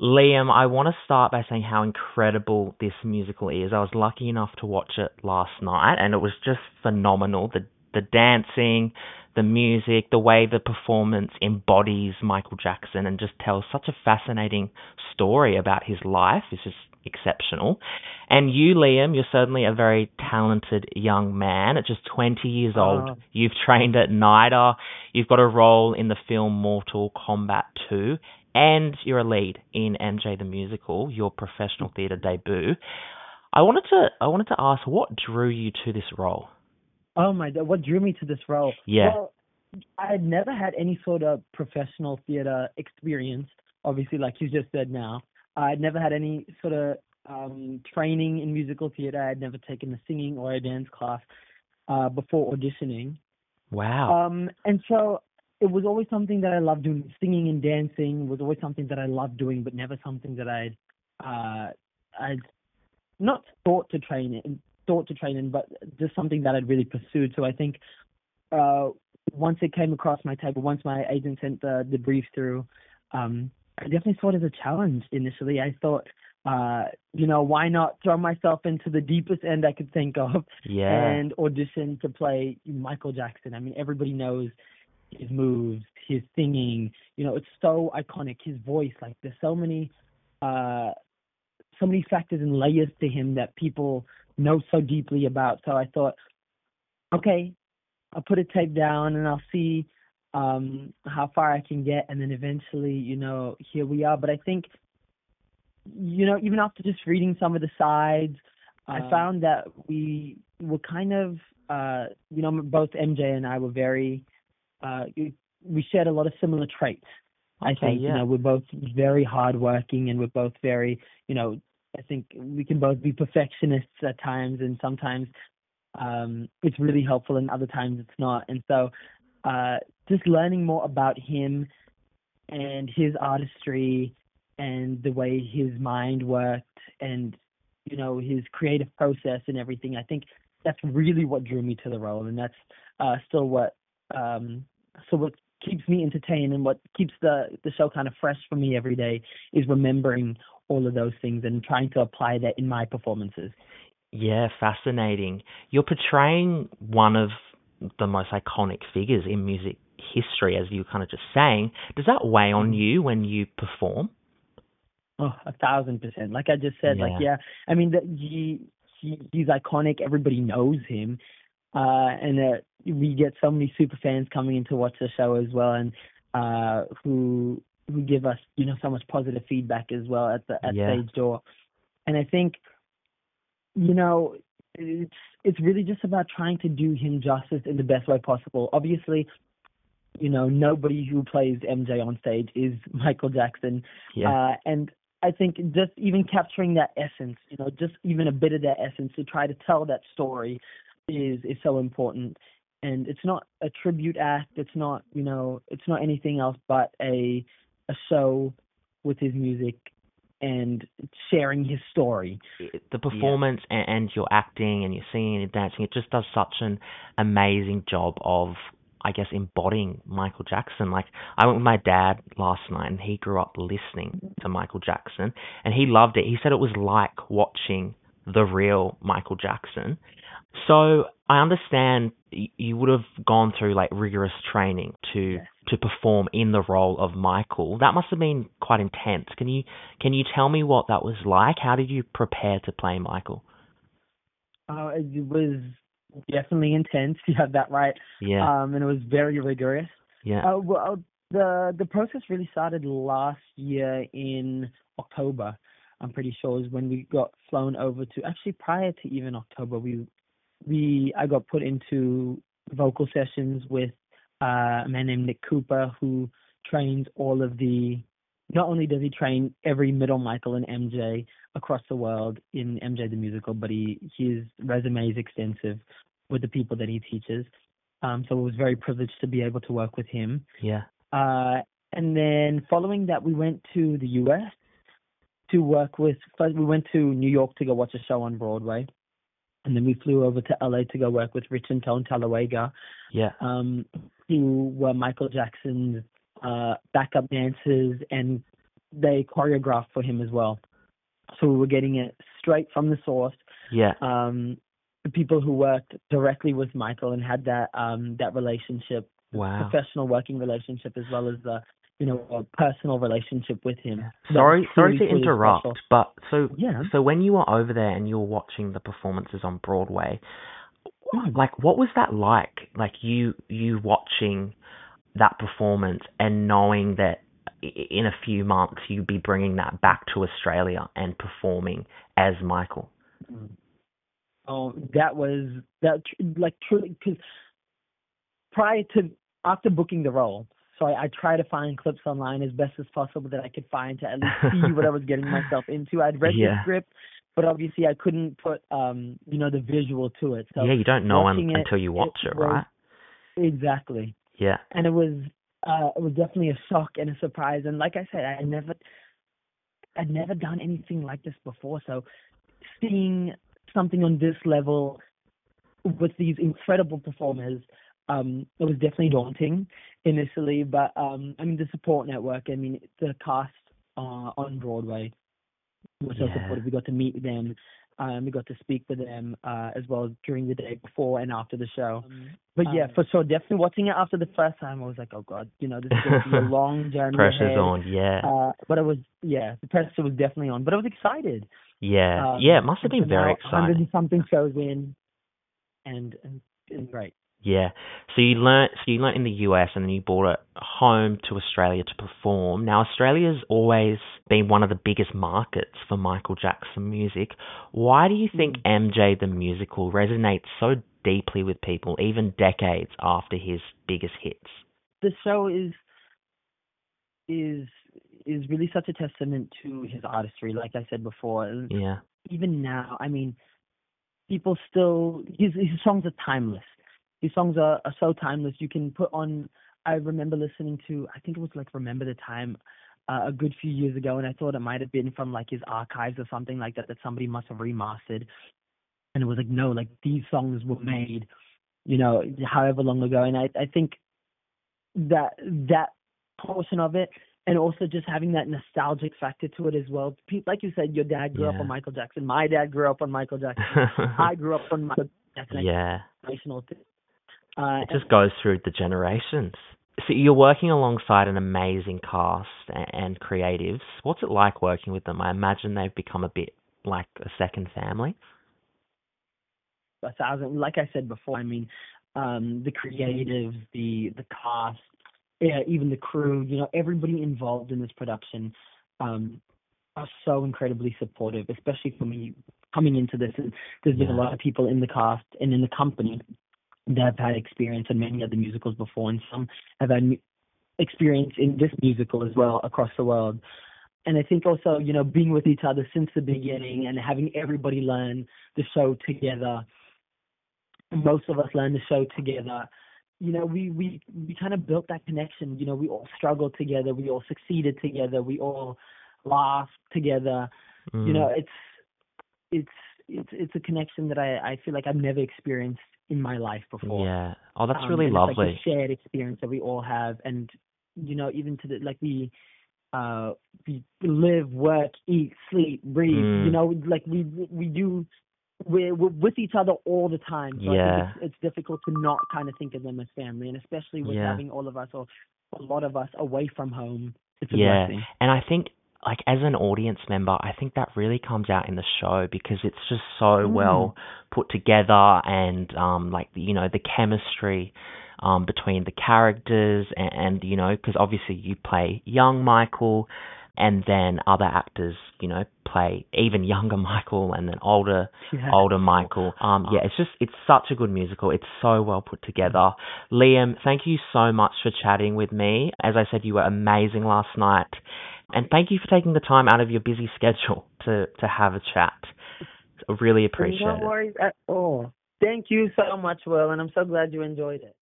Liam, I want to start by saying how incredible this musical is. I was lucky enough to watch it last night, and it was just phenomenal. The dancing, the music, the way the performance embodies Michael Jackson and just tells such a fascinating story about his life is just exceptional. And you, Liam, you're certainly a very talented young man. At just 20 years old, Uh, you've trained at NIDA. You've got a role in the film Mortal Kombat 2, and you're a lead in MJ the Musical, your professional theatre debut. I wanted to ask, what drew you to this role? oh my God, what drew me to this role? Yeah. Well, I had never had any sort of professional theater experience, obviously, like you just said now. I'd never had any sort of training in musical theater. I'd never taken a singing or a dance class before auditioning. Wow. And so it was always something that I loved doing. Singing and dancing was always something that I loved doing, but never something that I'd not thought to train in, but just something that I'd really pursued. So I think uh, once it came across my table, once my agent sent the brief through, I definitely saw it as a challenge initially. I thought, why not throw myself into the deepest end I could think of Yeah. and audition to play Michael Jackson. I mean, everybody knows his moves, his singing. It's so iconic. His voice, like there's uh, so many factors and layers to him that people know so deeply about. So I thought, okay, I'll put a tape down and I'll see how far I can get, and then eventually, here we are. But I think, even after just reading some of the sides, I found that we were kind of, both MJ and I were we shared a lot of similar traits. I Okay, think, yeah. we're both very hardworking, and we're both very, I think we can both be perfectionists at times, and sometimes it's really helpful, and other times it's not. And so, uh, just learning more about him and his artistry and the way his mind worked, and his creative process and everything. I think that's really what drew me to the role, and that's still um, what keeps me entertained, and what keeps the show kind of fresh for me every day is remembering all of those things and trying to apply that in my performances. Yeah, fascinating. You're portraying one of the most iconic figures in music history, as you were kind of just saying. Does that weigh on Mhm. you when you perform? Oh, 1,000%. Like I just said, like, Yeah. yeah, I mean, he's iconic. Everybody knows him. And we get so many super fans coming in to watch the show as well, and who give us, so much positive feedback as well at Yeah. stage door. And I think, you know, it's really just about trying to do him justice in the best way possible. Obviously, nobody who plays MJ on stage is Michael Jackson. Yeah. And I think just even capturing that essence, just even a bit of that essence to try to tell that story is so important. And it's not a tribute act. It's not anything else but a show with his music and sharing his story. The Yeah. performance and your acting and your singing and dancing, it just does such an amazing job of, I guess, embodying Michael Jackson. Like, I went with my dad last night and he grew up listening to Michael Jackson and he loved it. He said it was like watching the real Michael Jackson. So I understand you would have gone through like rigorous training Yes. to perform in the role of Michael. That must have been quite intense. Can you tell me what that was like? How did you prepare to play Michael? It was definitely intense. You have that right. Yeah, And it was very rigorous. yeah, The process really started last year in October. I'm pretty sure is when we got flown over to. Actually, prior to even October, I got put into vocal sessions with a man named Nick Cooper, who trains all of the. Not only does he train every middle Michael and MJ across the world in MJ the Musical, but his resume is extensive with the people that he teaches. So it was very privileged to be able to work with him. yeah. Uh, and then following that, we went to the U.S. to work with. First, we went to New York to go watch a show on Broadway, and then we flew over to LA to go work with Rich and Tone Talawega, Yeah. who were Michael Jackson's backup dancers and they choreographed for him as well. So we were getting it straight from the source. Yeah. The people who worked directly with Michael and had that relationship, Wow. professional working relationship, as well as a personal relationship with him. Sorry to Truly interrupt, special. but Yeah. so when you were over there and you were watching the performances on Broadway, Mm. like what was that like? Like you watching that performance and knowing that in a few months you'd be bringing that back to Australia and performing as Michael. Mm. Oh, like truly, because after booking the role, so I tried to find clips online as best as possible that I could find to at least see what I was getting myself into. I'd read the script, but obviously I couldn't put the visual to it. So yeah, you don't know until you watch it, right? Exactly. Yeah. And it was definitely a shock and a surprise. And like I said, I'd never done anything like this before. So seeing something on this level with these incredible performers, it was definitely daunting initially. But the support network, the cast on Broadway was so supportive. We got to meet them. We got to speak with them as well during the day before and after the show. But yeah, for sure, definitely watching it after the first time, I was like, oh God, this is going to be a long journey. Pressure's ahead. on, yeah. But it was, the pressure was definitely on. But I was excited. Yeah, it must have been very exciting. 100 and something shows in, and great. Yeah. So you learnt in the US and then you brought it home to Australia to perform. Now Australia's always been one of the biggest markets for Michael Jackson music. Why do you think MJ the Musical resonates so deeply with people even decades after his biggest hits? The show is really such a testament to his artistry, like I said before. Yeah. Even now, people still his songs are timeless. His songs are so timeless. You can put on. I remember listening to, I think it was like Remember the Time a good few years ago, and I thought it might have been from like his archives or something like that somebody must have remastered. And it was like, no, like these songs were made, however long ago. And I think that portion of it, and also just having that nostalgic factor to it as well. Like you said, your dad grew up on Michael Jackson. My dad grew up on Michael Jackson. I grew up on Michael Jackson. Yeah. It just goes through the generations. So you're working alongside an amazing cast and creatives. What's it like working with them? I imagine they've become a bit like a second family. 1,000. Like I said before, the creatives, the cast, even the crew, everybody involved in this production are so incredibly supportive, especially for me coming into this. And there's been a lot of people in the cast and in the company that have had experience in many other musicals before, and some have had experience in this musical as well across the world. And I think also, being with each other since the beginning and having everybody learn the show together, most of us learn the show together. We kind of built that connection. We all struggled together. We all succeeded together. We all laughed together. It's a connection that I feel like I've never experienced in my life before. Yeah. Oh, that's really lovely. It's like a shared experience that we all have, and even to we live, work, eat, sleep, breathe. We're with each other all the time. So I think it's difficult to not kind of think of them as family, and especially with having all of us or a lot of us away from home. It's a blessing. And I think, like, as an audience member, I think that really comes out in the show because it's just so well put together, and the chemistry between the characters and because obviously you play young Michael, and then other actors play even younger Michael, and then older Michael. It's such a good musical. It's so well put together. Liam, thank you so much for chatting with me. As I said, you were amazing last night. And thank you for taking the time out of your busy schedule to have a chat. I really appreciate it. No worries at all. Thank you so much, Will, and I'm so glad you enjoyed it.